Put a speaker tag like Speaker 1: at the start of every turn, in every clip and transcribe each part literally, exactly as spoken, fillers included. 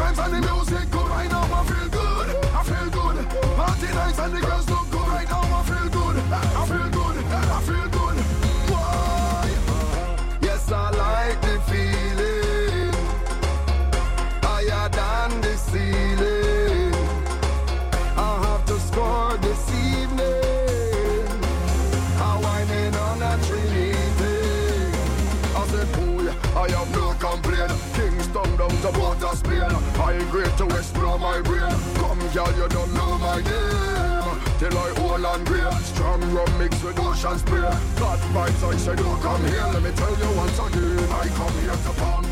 Speaker 1: rhymes and the music good. Right now I feel good, I feel good. Party nights and the girls look good. Right now I feel good, I feel good, I feel good. Why? Yes, I like the feeling higher than the ceiling. I have to score this evening. I'm whining on a Trinity. I said, boy, I have no complaint. Kingston down to Water Spain. I grade to explore my brain. Come, girl, you don't know my name. Till I hold and green. Strong rum mixed with ocean spray. God vibes, I said, oh, come here. Let me tell you once again. I come here to pound.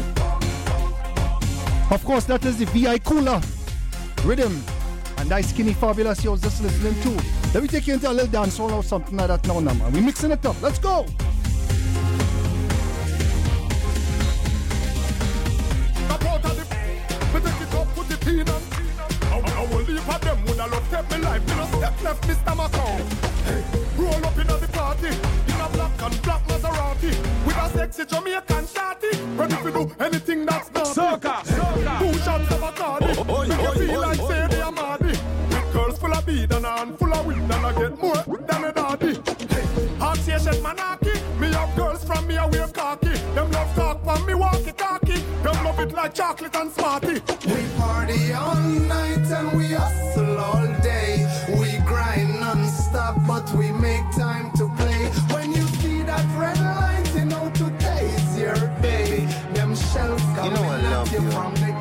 Speaker 2: Of course, that is the V I Cooler rhythm. And nice skinny fabulous you're just listening to. Let me take you into a little dance hall or something like that now, now, man. We're mixing it up. Let's go.
Speaker 1: I will leave for them when I love take me life. You know, step left, Mister Macau. Hey, roll up in the party in a black and black Maserati with a sexy Jamaican shawty. Ready to do anything that's naughty.
Speaker 3: Soca, soca.
Speaker 1: Two shots of Bacardi. Oh, oh, Make oh, you feel oh, like oh, say oh. They are mardy. With girls full of bead and a handful of weed, and I get more than a daddy. Hey, Association Manaki. Me have girls from me a wave khaki. Them love talk from me walkie-talkie. Them love it like chocolate and Smarty.
Speaker 4: We party all night and we hustle all day. We grind non-stop but we make time to play. When you see that red light, you know today's your day. Them shells coming you know at you, you from the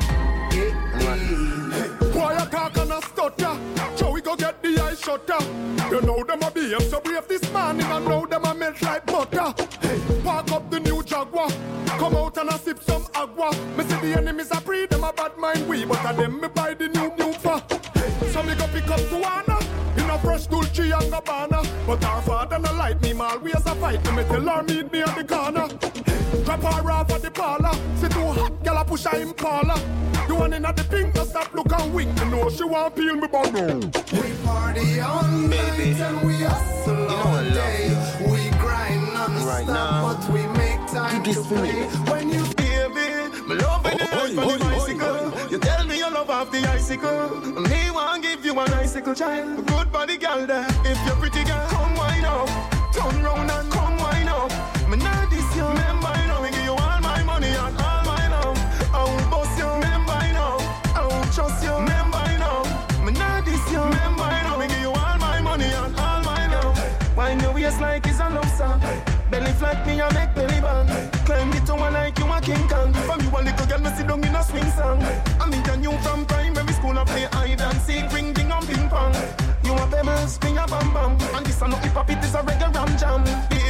Speaker 4: gate.
Speaker 1: Boy, I talk and I stutter. So we go get the eye shutter. You know them a behave so brave this morning. I know them a melt like butter. Hey, park up the new Jaguar. Come out and I sip some agua. Me see the enemies are free, them a bad mind we. But a them me buy the new new for. Hey, so me go pick up Tuana in a fresh Dulce and Gabbana. But our father no like me, mal we as a fight. Me tell her meet me on the corner. Hey, drop her off at the parlor. See too hot, girl a push her Impala. The one in at the pink, no stop look and wink. You know she want peel me bundle.
Speaker 4: We party all night Baby. And we hustle you know all day. We grind non-stop right but we make time to play. When you
Speaker 1: baby, me love when you ride on the bicycle. You tell me you love off the icicle. Me want give you an icicle child. Good body girl there. If you're pretty girl, come wine up. Turn round and come wine up. Me not this you. Remember you know me give you all my money and all my love. I will boss you. Remember you know. I will trust you. Remember you know. Me not this you. Remember you know me give you all my money and all my love. Wine your waist like it's a love song. Belly flat me a make belly band. Climb it to one like you a King Kong. From you a little girl me sit down in a swing song. I meet a new from primary school and play hide and seek, ring ding and ping pong. You a pebbles, me a bam bam. And this a no hip hop, it is a reggae ram jam.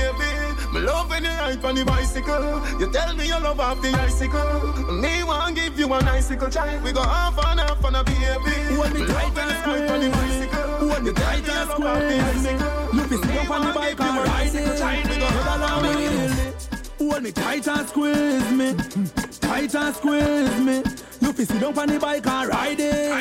Speaker 1: Baby, me love when you ride on the bicycle. You tell me you love off the icicle. Me want give you an icicle child. We go half and half on a baby.
Speaker 3: When me tight and squeeze on the bicycle. When me tight and squeeze. You fi sit up on the bike and ride it. We go along with it. Hold me tight and squeeze me, tight and squeeze me. You fi sit up on the bike and ride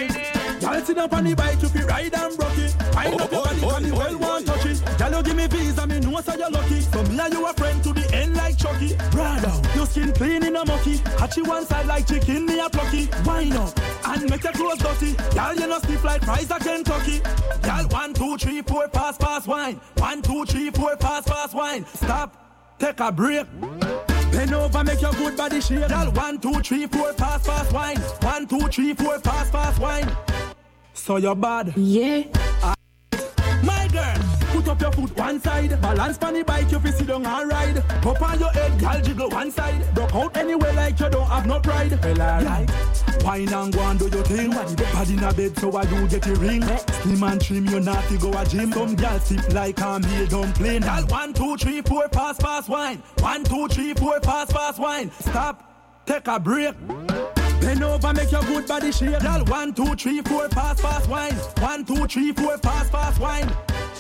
Speaker 3: it. Y'all sit up on the bike, you fi ride and broke it. Wind up your body, cause the well won't touch it. Y'all you give me visa, me know so you're lucky. So me and you a friend to the end like Chucky. Brother, your skin clean in a mucky. Hatchy one side like chicken, me a plucky. Wind up and make your clothes dirty. Y'all you know stiff like fries at Kentucky. Y'all one, two, three, four, pass, pass, wine. One, two, three, four, pass, pass, wine. Stop. Take a break. Bend over, make your good body shake. Girl, one, two, three, four, pass, pass, wine. One, two, three, four, pass, pass, wine. So you're bad.
Speaker 5: Yeah.
Speaker 3: Uh, my girl, put up your foot one side. Balance on the bike, you fi sit down and ride. Up on your head, girl, jiggle one side. Duck out anywhere like you don't have no pride. Well, alright. Wine and go and do your thing. Body in a bed, so I do get a ring. Slim and trim, you not to go a gym. Some girl sip like a meal dumpling. Girl, one, two, three, four, pass, pass, wine. One, two, three, four, pass, pass, wine. Stop, take a break. Bend over, make your good body shake. Girl, one, two, three, four, pass, pass, wine. One, two, three, four, pass, pass, wine.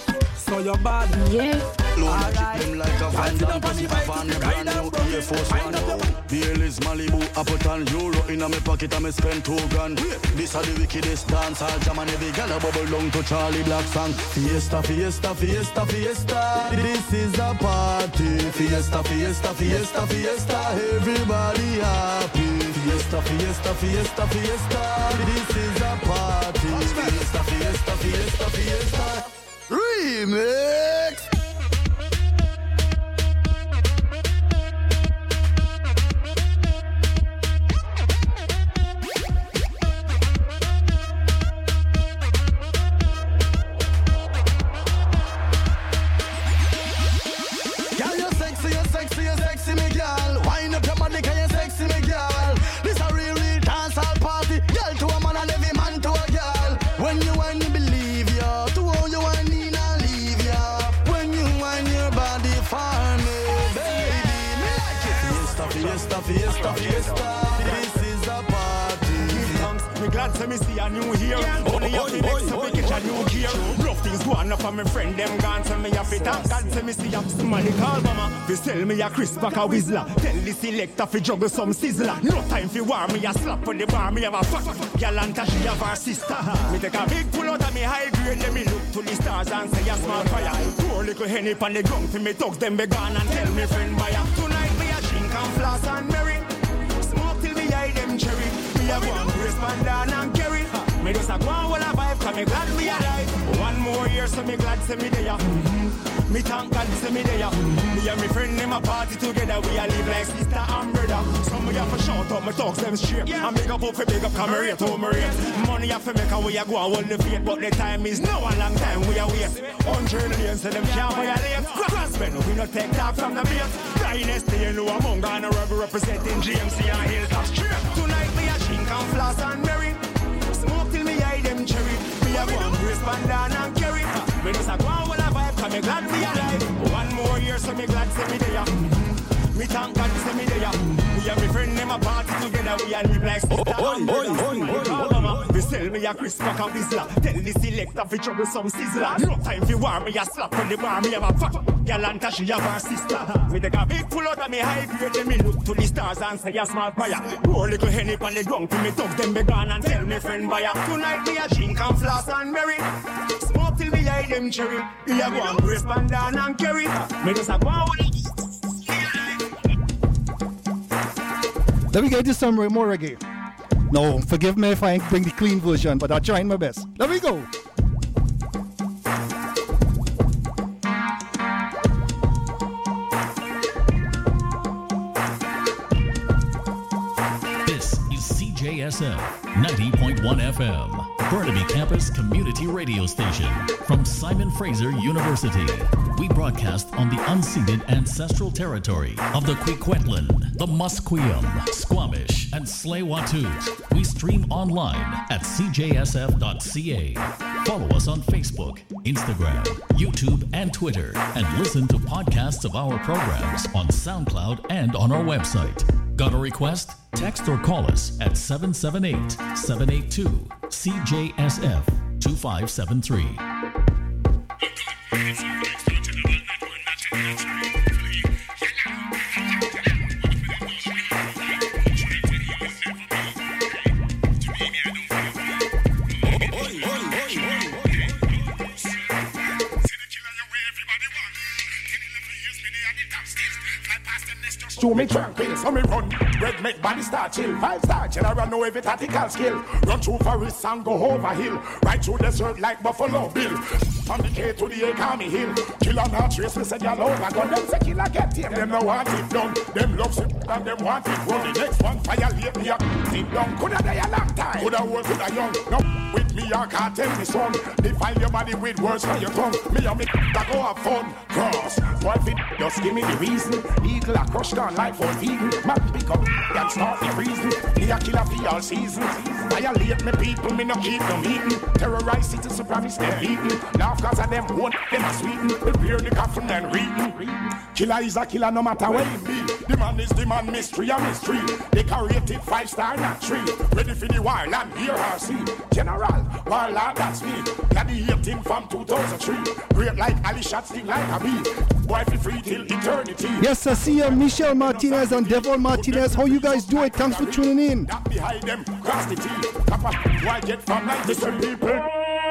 Speaker 3: So you're bad.
Speaker 5: Yeah.
Speaker 6: Load right. Them like a van down, cause if a van me brand new Air Force One. Baileys, Malibu, Appleton, Euro in a me pocket and me spend two grand. This are the wickedest dance, all jam and every gal a bubble down to Charlie Black song. Fiesta, fiesta, fiesta, fiesta. This is a party. Fiesta, fiesta, fiesta, fiesta. Everybody happy. Fiesta, Fiesta, fiesta, fiesta, fiesta. This is a party. Fiesta, fiesta, fiesta, fiesta. Remix. Fiesta, fiesta, fiesta. This is a party.
Speaker 1: Give thanks, me glad to me see a new year. Only have to next so we get a new gear. Rough things go on for my friend, them gone to me a fit. God to me see a somebody call mama. Fi sell me a crisp pack a whistler. Tell the selector fi juggle some sizzler. No time fi war me a slap on the bar. Me have a fuck girl and she have her sister. Me take a big pull out of me high grade. Let me look to the stars and say a small fire. Pour little henny on the ground fi me thugs them be gone and tell me friend buy up tonight. Come floss and merry. Smoke till me eye them cherry. Me a go and brace bandana and carry. Me just a go and hold a vibe, cause me glad me alive. One more year so me glad say me there. Mm-hmm. Me thank God say me there. Mm-hmm. Me and me friend them a party together. We a live like sister and brother. Some me have to shout up, me talk them straight. Yeah. And big up up for big up, come rate, home rate. Money have to make a way a go and hold the faith. But the time is now a long time we a wait. Hundred lanes so them can't violate. Crossbend, we no take talk from the base. Dynasty, you know I'm on Ghana representing G M C and Hilltop Street. Tonight me a drink and floss and merry. Smoke till me eye them cherry. Me a go and brace bandana and carry. Me just a go and hold a vibe, cause me glad me alive. One more year so me glad say me there. Me thank God say me there. Me and me friend them a party together. We a live like sister and brother. We sell me a crisp pack of whistler. Tell the selector fi trouble some sizzler. No time fi war me a slap on the bar. Me have a fuck girl and she have her sister. Me take a big pull out of me high grade. Then me look to the stars and say a small fire. Pour little henny on the ground till me thugs them be gone and tell me friend buy up. Tonight me a drink and floss and merry. Smoke till me eye them cherry. Me a go and brace bandana and carry. Me just a go and
Speaker 2: let me get you some more reggae. No, forgive me if I ain't bring the clean version, but I'm trying my best. Let me go.
Speaker 5: This is C J S F ninety point one F M, Burnaby Campus Community Radio Station from Simon Fraser University. We broadcast on the unceded ancestral territory of the Kwikwetlan, the Musqueam, Squamish, and Tsleil-Waututh. We stream online at c j s f dot c a. Follow us on Facebook, Instagram, YouTube, and Twitter, and listen to podcasts of our programs on SoundCloud and on our website. Got a request? Text or call us at seven seven eight, seven eight two, C J S F two five seven three.
Speaker 7: To me tranquil, so me run. Red make body start chill. Five star general know every tactical skill. Run through forest and go over hill. Right through desert like Buffalo Bill. From the K to the Academy Hill. Killer not trace me say y'all over gun. Them say killer get him. Them no want it done. Them love it and them want it run. The next one fire late me up. Sit down. Coulda die a long time. Coulda old, coulda young. No with me I can't tell me son. Defile your body with words for your tongue. Me and me that go have fun. Cross. Why fit just give me the reason. Eagle a crush down life for feeding. Man pick up and start the reason. Me a killer for all season. Violate me people, me no keep them eating. Terrorize citizens, promise them eating. Laugh cause of them one, them a sweeten. Prepare the coffin and reading. Killer is a killer no matter where he be. The man is the man, mystery a mystery. Decorated five star, not three. Ready for the war, land here or sea. General, warlord, that's me. Gladiating from two thousand three. Great like Ali shot, sting like a bee. Boy, feel free till eternity.
Speaker 2: Yes, I see you, Michelle Martinez and Devon Martinez. How you guys do it? Thanks for tuning in.
Speaker 7: That behind them, cross the T. Kappa, why get from ninety-seven people?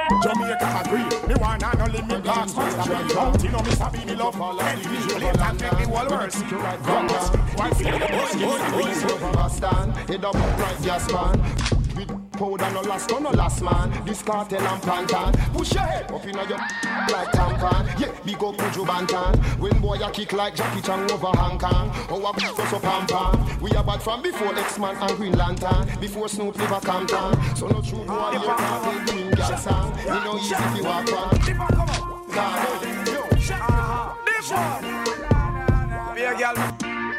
Speaker 7: Jamaica agree. Me want and only me glass master. Don't you know me sabi me love all of the visual and make the world worse. Guns, one feel the boys, boys, boys.
Speaker 1: Boston, it up like gas man. With powder no last, no last man. This cartel and pantan. Push your head up inna your like tampan. Yeah, big up Buju Bantan. When boy a kick like Jackie Chan over Hong Kong. Oh, a beat us up pam pam. We are bad from before X-Man and Green Lantern. Before Snoop never Compton. So no true boy you can't be doing gas song. You know easy if you walk on. God, yo, shut up. This one. Be a girl.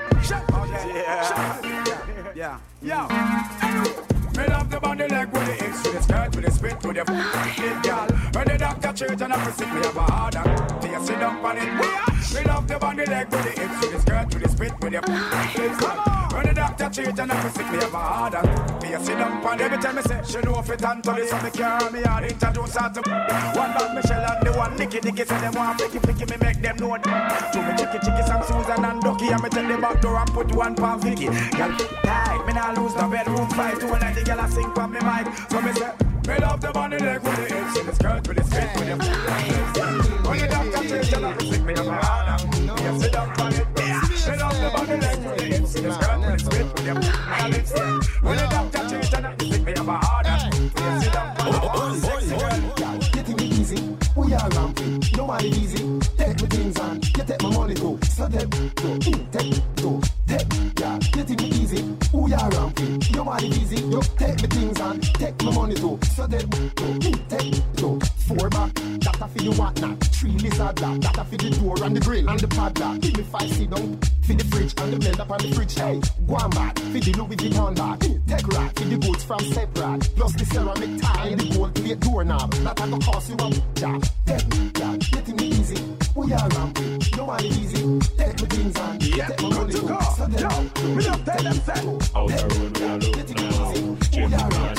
Speaker 1: Yeah. Yeah. Yeah. Me love the body leg with the X to the skirt with the spit with the f***ing girl. When the doctor church and I for sick me have a hard on. Till you sit down on it. Me love the body leg with the X to the skirt with the spit with the f***ing girl. When the doctor church and I for sick me have a hard on. Till you sit down on it. Every time I say she know if it and to this so me carry me hard introduce her to one bad Michelle and the one Nicky Nicky. Say them want flicky flicky me make them know. To me chicky chicky some Susan and Ducky. And me take the back door and put one pound Vicky. Girl tight me not lose the bedroom fight. To when I think girl I sing from me mic. So me say, me love the body leg with the hips in the skirt with the spit with the when you doctor change and I sick me up my hand. You sit up on it. Me love the body leg with the hips in the skirt with the spit with the when you doctor change and I sick me up my hand. You sit up on it. Sexy girl, getting it easy. We are ramping, no money easy. Take my things and you take my money too. So take, go, take, go, take, yeah. Getting it easy. We are ramping, no money easy. You take my things and take my money too. So take, go, take, go. Four back, that a for the whatnot. Three lizard black, that a for the door and the grill and the padlock. Give me five sit down for the fridge and the blender on the fridge. Hey, go on back for the Louis Vuitton bag. Take rack for the goods from separate. Plus the ceramic tie and the gold plate doorknob. That a go cost you a job. Take me, yeah, getting me easy. We are ramping, no money easy. Take my things and yeah, take my money too. So take, yo, me just tell them say.
Speaker 8: Out the road we are look now. Jim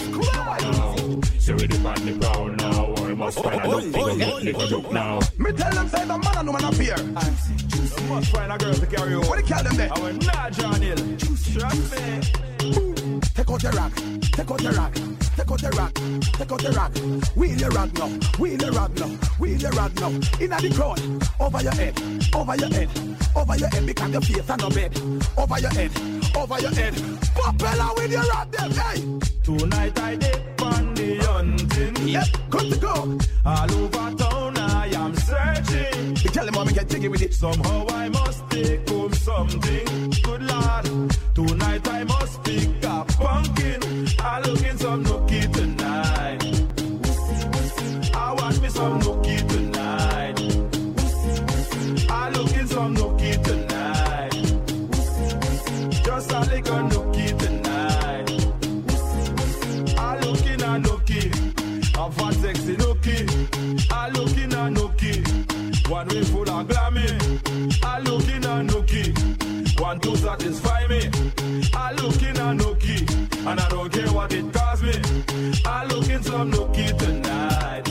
Speaker 8: now. So we depend the crowd now. We must find a look to get little joke now.
Speaker 7: Me tell them say the man and woman appear. You must find a girl to carry on. What do you call them there? I will not John Hill. Trust me. Take out your rack, take out your rack, take out your rack, take out your rack. Wheel your rag now, wheel your rag now, wheel your rag now. Inna the crowd, over your head, over your head, over your head because your face and no bed. Over your head, over your head. Propeller with your rag them, hey. Tonight I did on the hunting. Yep, good to go. All over town I am searching. You tell them how me get jiggy with it. Somehow I must take home something. Good lord, tonight I must pick up pumpkin. I looking some nookie tonight. I want me some nookie tonight. I looking some nookie tonight. Just a little nookie tonight. I looking a nookie. A fat sexy nookie. I looking a nookie. One way full of glammy. I looking a nookie. One to satisfy me. I looking a nookie. And I don't care what it costs me. I looking some nookie tonight.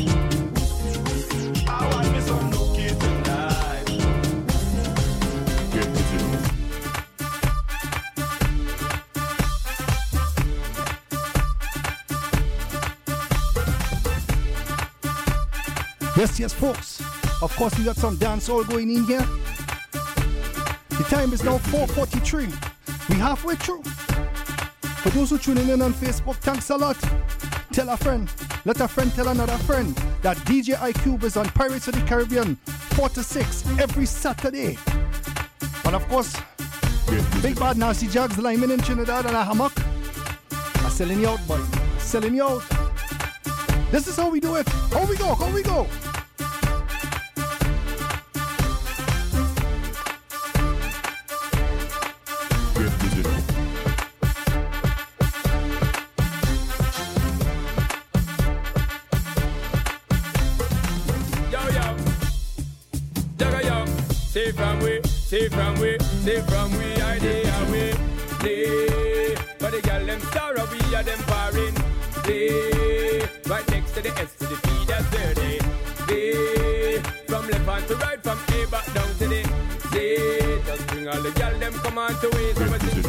Speaker 7: I want me some nookie tonight.
Speaker 8: Get with you.
Speaker 2: Yes, yes, folks. Of course, we got some dancehall going in here. The time is now four forty-three. We halfway through. For those who tuning in on Facebook, thanks a lot. Tell a friend, let a friend tell another friend that D J iCube is on Pirates of the Caribbean four to six every Saturday. And of course, Big Bad Nasty Jags lineman in Trinidad and a hammock. I'm selling you out, boy. Selling you out. This is how we do it. How we go, how we go.
Speaker 9: Say from we, say from we, say from we, I day away. Day, but the girl them sorrow, we are them foreign. Day, right next to the S to the P, that's dirty. Day, from left hand to right, from A back down to the day. Just bring all the girl them come on to ways, so much say.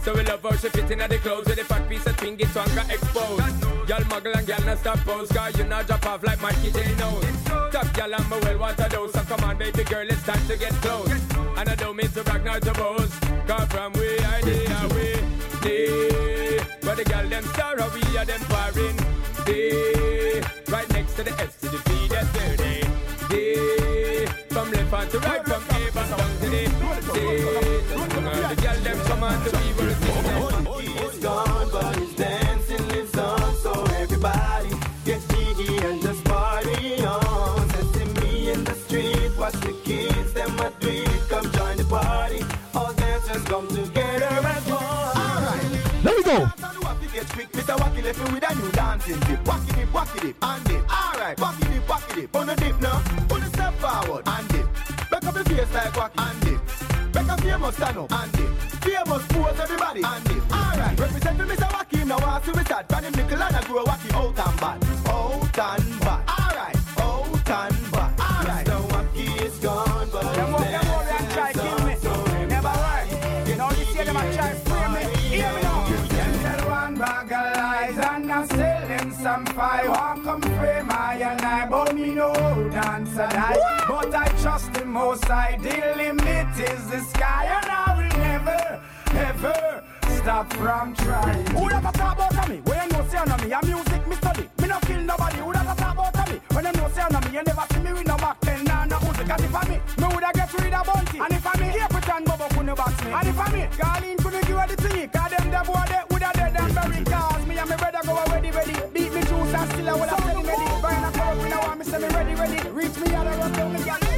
Speaker 9: So we love how she fit in at the clothes with the fat piece of thing, it's one got exposed. Y'all muggle and y'all not stop pose, cause you not drop off like Mikey J knows. Top y'all and my well want a dose, so come on baby girl, it's time to get close. And I don't mean to brag nor to boast, cause from we idea we day. But the girl them sorrow, we are them foreign day. Right next to the S to the P, that's their day. Day. From left hand to right, from A back down to the day. The girl them come on to be where it's
Speaker 4: He is gone, but his dancing lives on. So everybody get jiggy and just party on. Setting me in the street, watch the kids, them a do it. Come join the party, all dancers come together as one. Alright,
Speaker 2: let me go.
Speaker 4: Get quick, Mister Wacky left me with a new dancing dip. Wacky dip, wacky dip, and dip. Alright, wacky dip, wacky dip. On the dip now, on the step forward, and dip. Back up the face like wacky, and dip. Back up famous stand up, and dip. Famous pose everybody, and dip. Alright, represent for Mister Wacky, now I see we start. Can him nickel and I grow wacky out and bad. Out and bad. Alright, out and bad. Alright, Mister Wacky is gone, but them walk them over and try kill me. Never work. You know you see them and try spray me. Hear me now. Bag of lies and I sell them some fire. Won't come free my and I, but me no dance and I. But I trust the most high. The limit is the sky, and I will never, ever stop from trying. Who that talk about me? When you know say on me, a music me study. Me no kill nobody. Who that talk about me? When you know say on me, you never see me with no back ten and no music. And if I me, me woulda get rid of bounty. And if I me, here pretend Bobo couldn't box me. And if I me, Garlene couldn't give her the thing. Cause them the boy they woulda dead and buried. Cause me and me brother go ready, ready. Beat me juice and still I woulda sell ready. Burn a club, me now want me say me ready, ready. Reach me out and run down me gal.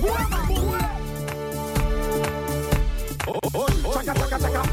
Speaker 4: Oh, oh, oh, chaka, chaka, chaka.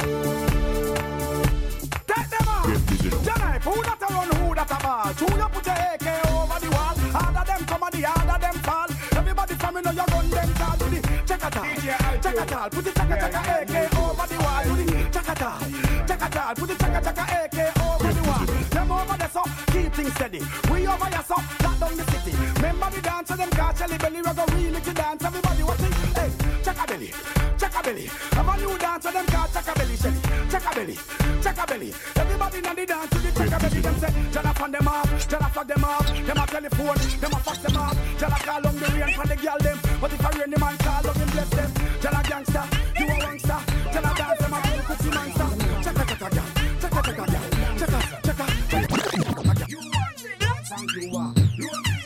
Speaker 4: Take them out. Janai, who that a run, who that a ball? Who you put your A K over the wall? Harder them come and the harder them fall. Everybody from me know you run them tall. Do the chaka-tal, chaka-tal. Put the chaka-chaka A K over the wall. Do the chaka-tal, chaka-tal. Put the chaka-chaka A K over the wall. Them over there so, keep things steady. We over here so, lock down the city. Remember the dance of them car, Shelly Belly. We go really to dance, everybody watching. Hey, chaka-belly, chaka-belly. Have a new dance of them car, chaka-belly, Shelly. Chaka-belly, chaka-belly. Everybody in the dance to the chaka-belly. Them say, Jana fan them off, Jana fuck them off. Them a telephone, them a fax them off. Jana call on the rain for the girl them. But if I rain the man call up him bless them. Jana gangster, you a gangster. Jana dance them a real pussy monster. Chaka chaka girl, chaka chaka girl, chaka chaka chaka. You want to dance and you want, you want to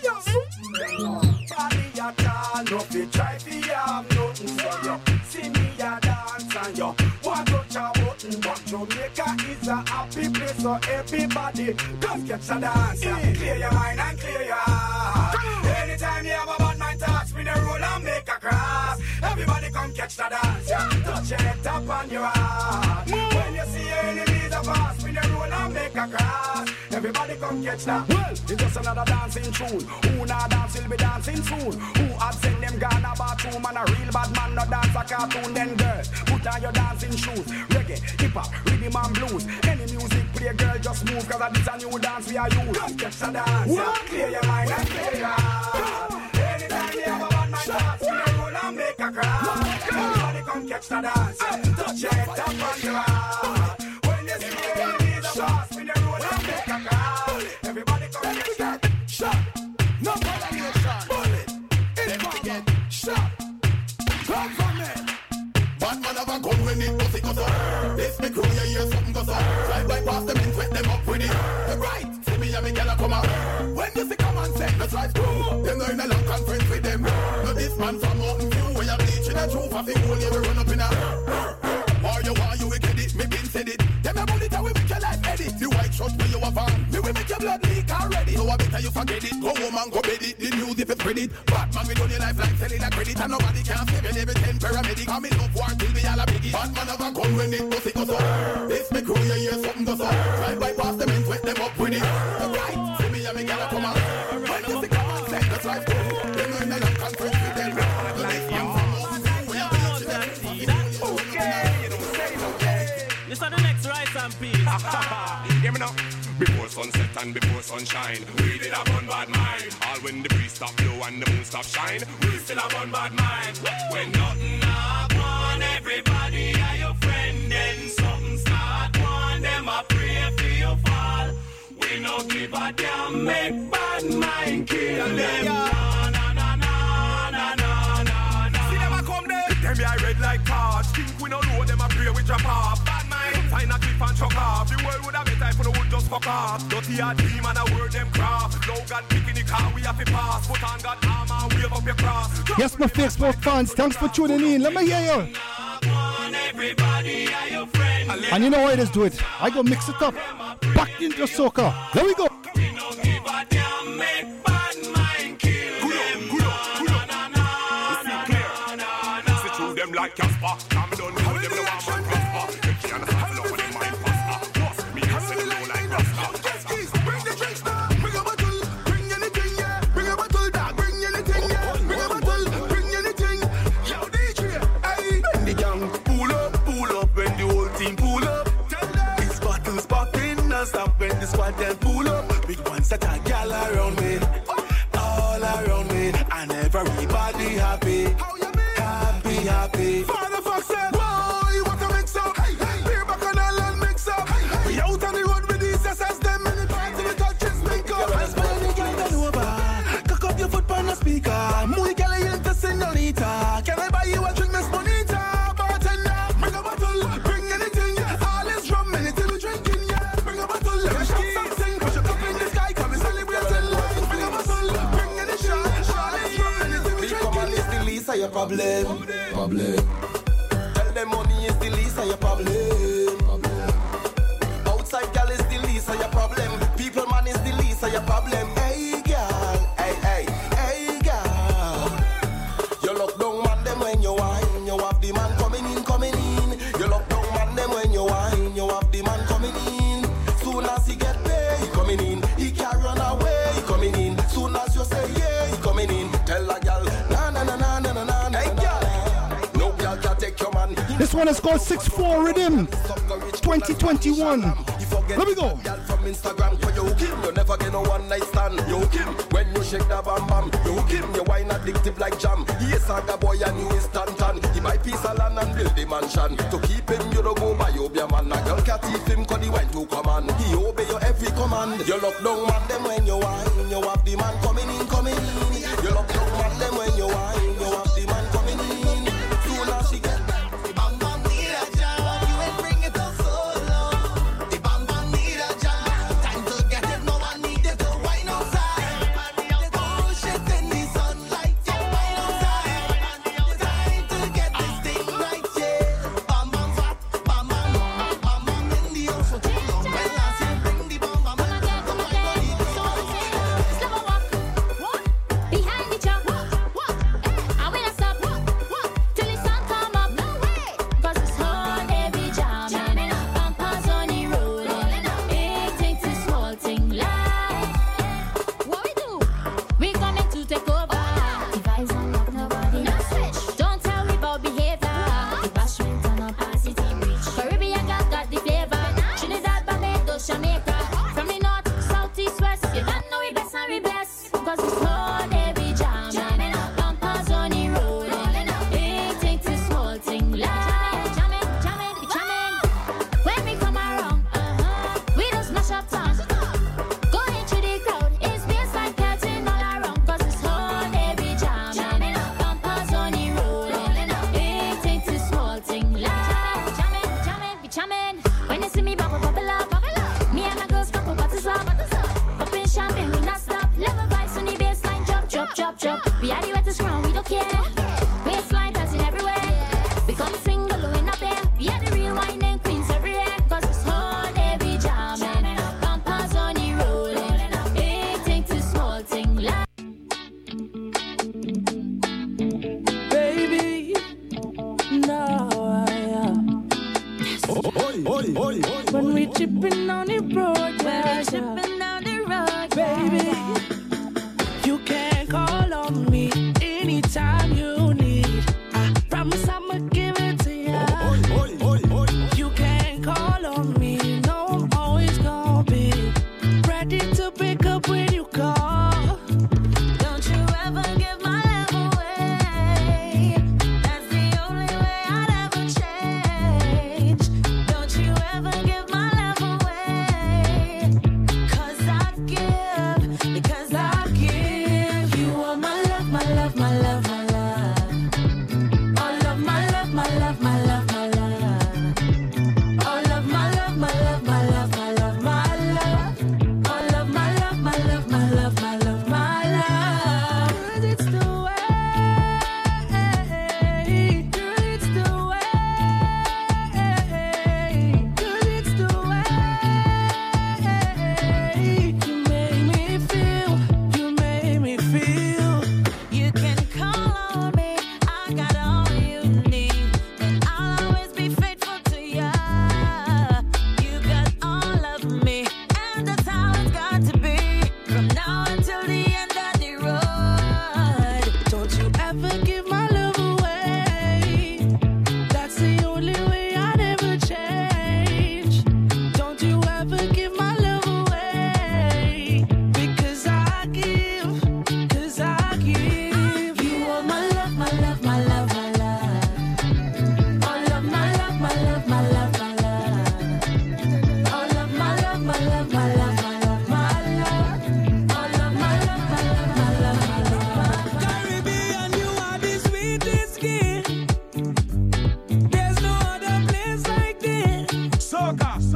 Speaker 4: dance. Party at all, no fi try fi have nothing so you see me a dance and you want to touch a button. But Jamaica is a happy place so everybody just get a dance. Yeah. Clear your mind and clear your heart. Anytime you have a bad mind talk, spin a roll and make a cross. Everybody come catch the dance, yeah. Touch your head up on your heart. When you see your enemies a pass, spin a roll and make a cross. Everybody come catch that. Well, it's just another dancing tune. Who not dance will be dancing soon. Who had sent them gone a bathroom and a real bad man no dance a cartoon. Then girls, put on your dancing shoes. Reggae, hip hop, rhythm and blues. Any music play, girl, just move. Cause this a new dance we are use. Come catch the dance, yeah. Clear your mind and clear your heart. Anytime you have a bad man dance, spin a roll and make a crash. Everybody come catch the dance, yeah. Touch your head up on your heart. When you see your enemies a pass, spin a roll and make a crash. Everybody come catch that. Shot, no violation. Bullet, it's gonna get shot. Come from me. Bad man have a gun when it goes, it goes up. This me crew, you hear something goes up. Drive by past them and sweat them up with it. They're right, see me and me gyal a come out. When you see come and say, let's ride through. Them no in a long conference with them. Now this man from Mountain View, where you bleaching a truth of the whole year we run up in a. Or you want you wicked it, me been said it. Them a bullet and we make your life edit. The white shirt where you have on, me we make your blood leak already. So I better you forget it, go home and go bed it. The news if it's spread it. Batman we done your life like selling a credit. And nobody can save you every ten paramedic. I'm in love war till me all a biggie. Batman have a gun when it goes, it goes up. This me crew, you hear something goes up. Drive by past them and sweat them up with it. Right, see me and me gyal a come out. When you see come and say, let's ride through. Them no in a long conference with them.
Speaker 10: This is the next rice and peas.
Speaker 11: Hear me now. Before sunset and before sunshine, we did have one bad mind. All when the breeze stop blow and the moon stop shine, we still have one bad mind. When nothing up on everybody are your friend, then something stop. don't give a damn, make bad mind kill them.
Speaker 7: Na na na na na na na na. See them a come there. Them I red like cards. Think we no know them a pray with drop off. Bad mind. Find a clip and chuck off. The world would have been time for the wood just fuck off. Dirty a team and a word them craft. Logan picking the car we have to pass. Put on God armor, wave up your cross.
Speaker 2: Yes, my Facebook fans, thanks for tuning in. Let me hear you.
Speaker 11: Everybody are your friend.
Speaker 2: And you know why I just do it? I go mix it up. Back into soca. There we go.
Speaker 11: We don't give a damn, make bad mind kill them.
Speaker 7: Good up, good up, good up. You see clear. See through them like Casper. Come don't know them no one man prosper. Them can't stand up when them mind prosper. Boss, me I say them low like Rasta. Bring the drinks now. Bring a bottle. Bring anything, yeah. Bring a bottle, dog. Bring anything, yeah. Bring a bottle. Bring anything. Yo, D J, hey. When the gang pull up, pull up. When the whole team pull up. These bottles popping non-stop. When the squad then pull up. Big ones that a gal around me. All around me. And everybody happy. Happy, happy. Father fuck said, boy, what a mix up. Hey, hey. Beer back on all and mix up. Hey, hey. We out on the road with these S S them. Many parts of the touches make up. As many girls that over. Cock up your foot on the speaker. Muy caliente señorita. Can I buy you a drink, Miss Bonita? Bartender, bring a bottle. Bring anything. All is rum, anything we drinking, yeah. Bring a bottle. Let me shot something. Push it up in the sky. Come and celebrate in life. Bring a bottle. Bring any shot. All is rum, anything we drinking, yeah. The least of your problem. Problem. Tell them money is the least of your problem. Problem. Outside girl is the least of your problem. People man is the least of your problem. Hey girl, hey hey, hey girl. You lock down man them when you whine. You have the man coming in, coming in. You lock down man them when you whine. You have the man coming in. Soon as he get paid, he coming in. He can't run away, he coming in. Soon as you say yeah, he coming in. Tell a girl, na na na na na na na. Hey girl.
Speaker 2: This one is called six four Rhythm twenty twenty-one. Let me go.
Speaker 7: From Instagram, for you hook him, you never get no one night stand. You hook him when you shake the bam bam. You hook him, you wine addictive like jam. He is saga boy and you is tantan. He buy piece of land and build the mansion. To keep him, you don't go by Obia man. A girl can't teeth him cause he wine to command. He obey your every command. You lock down man them when you wine. You have the man coming in, coming in. You lock down man them when you wine. You have the man coming in. Soon as she get
Speaker 12: when we chipping on the road, when we chipping on the road, baby. You can call on me anytime you need. I promise I'ma give it to you. You can call on me, no, I'm always gonna be ready to pick up when you call. Don't you ever give my love away. That's the only way I'd ever change. Don't you ever give my love away. 'Cause I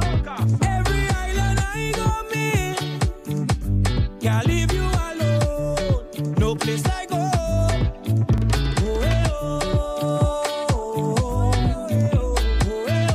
Speaker 12: Every island I go me, can't leave you alone. No place I go. Oh, eh, oh, oh, eh, oh, oh, eh,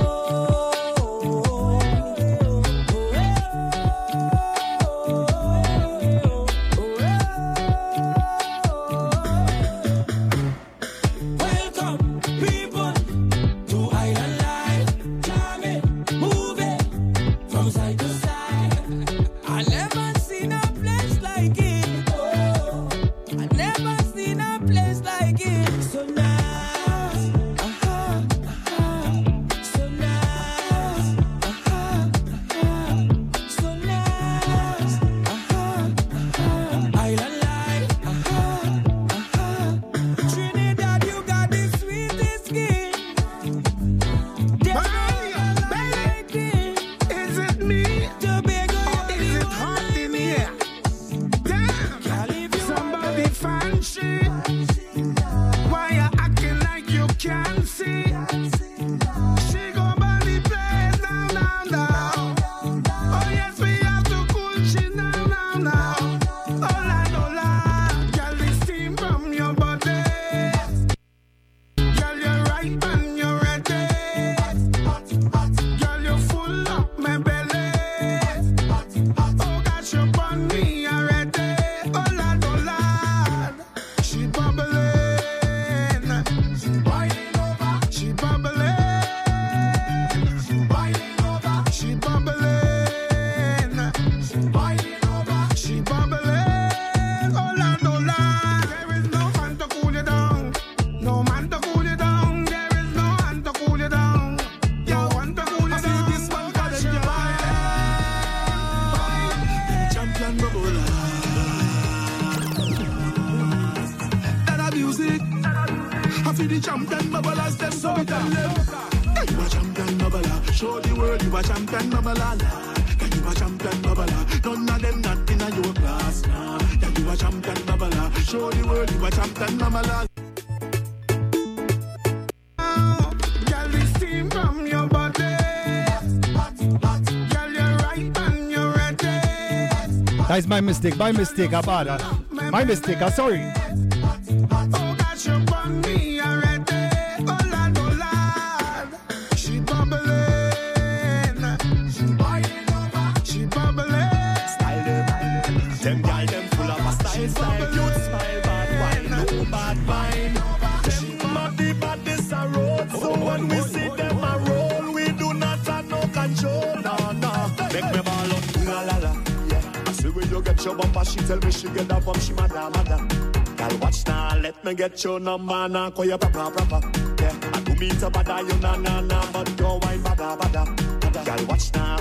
Speaker 12: oh, welcome, people, to Island Life. Jamming, moving from side to side. I never seen a place like it. Oh, I never seen a place like it. So nice, aha, aha. So nice, aha, aha. So nice, aha, aha. Island Life, aha, aha. Trinidad, you got the sweetest skin. There's no other like it.
Speaker 1: Is it me?
Speaker 12: Tobago,
Speaker 1: Or is it hot in here? Damn!
Speaker 12: can't leave you
Speaker 1: Somebody fancy. Why you acting like you can't see? She go by the place now, now, now. Oh yes, we have to cool she now, now, now. Hola, hola, girl, the steam from your body. Girl, you're right and you're ready. Girl, you're full up my belly. Oh gosh, you're on me already. Hola, hola, she bubbling. She boiling over. She bubbling. She boiling over. She bubbling. She boiling over. She bubbling. Hola, hola, there is no man to cool you down. No man to cool you down. There is no man to cool you down. You want to cool you down. This one got you
Speaker 3: Champion bubble. That a music. I feel the champion bubble as them so we can live. Can you a champion bubble? Show the world you a champion bubble. Can you a champion bubble? None of them not in a your class. Can you a champion bubble? Show the world you a champion bubble.
Speaker 1: Girl, the steam from your body. Girl, you're right and you're ready.
Speaker 2: That's my mistake, my mistake, I'm bad. uh, My mistake, I'm sorry.
Speaker 1: Oh gosh, you're on me already. Hola, hola, she bubbling. She boiling over. She bubbling.
Speaker 11: Style them. Them gal them full of a style, style. Cute smile, bad wine, no bad vine. Them body baddest a road. So when we see them a roll, we do not have no control. No, no. Make me ball up, la la la. Yeah. I see when you get your bumper, she tell me she get that bump, she mada mada. Girl, watch now, let me get your number now, call you proper proper. Yeah. I do me to bada you na na na, but don't wine bada bada. Girl, watch now.